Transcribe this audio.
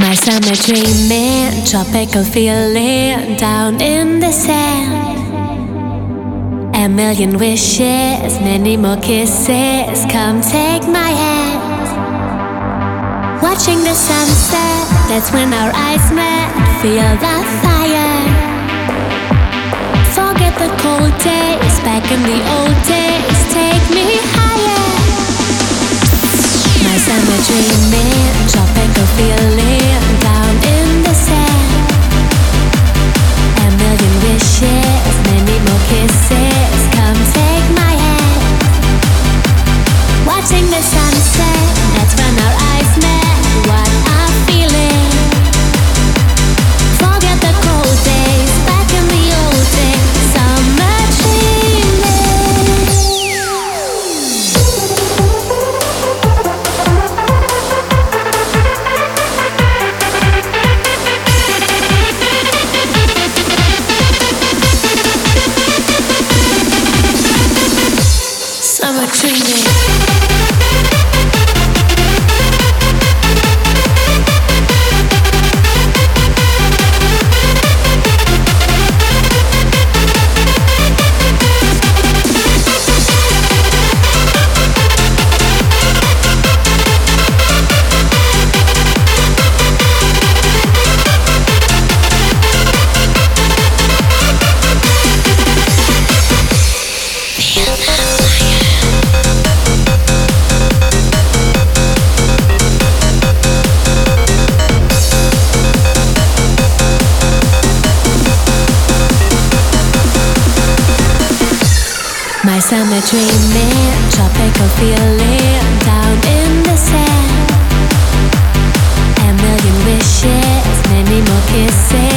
My summer dreaming, tropical feeling down in the sand. A million wishes, many more kisses. Come take my hand. Watching the sunset, that's when our eyes met. Feel the fire. Forget the cold days, back in the old days. Take me higher. My summer dreaming, tropical feeling down in the sand. A million wishes, many more kisses. Come take my hand. Watching the sunset, that's when our eyes met. What a feeling. Forget the cold days, back in the old days. Summer dreaming. Summer dreaming. My summer dreaming, tropical feeling down in the sand. A million wishes, many more kisses.